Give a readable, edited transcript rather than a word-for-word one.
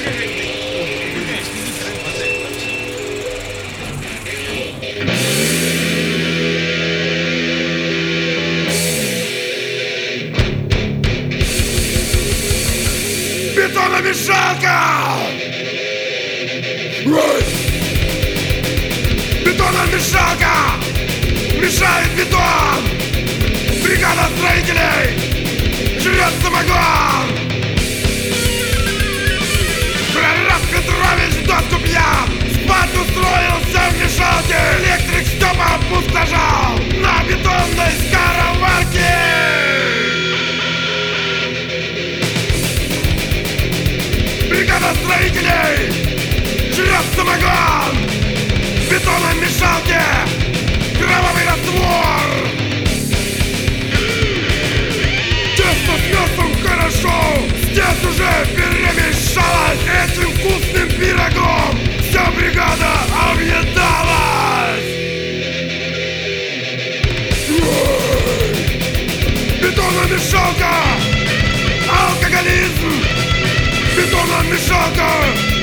Бетономешалка! Бетономешалка! Мешает бетон! Бригада строителей! Жрет самогон! Прораб Петрович доску пьян! Спать устроился в мешалке! Электрик Степа опустошал на бетонной скороварке! Бригада строителей! Жрет самогон! В бетономешалке! Кровавый раствор! Тесто с мясом хорошо! Здесь уже перемешалось этим вкусным пирогом! Вся бригада объедалась! Бетономешалка! Алкоголизм! Бетономешалка!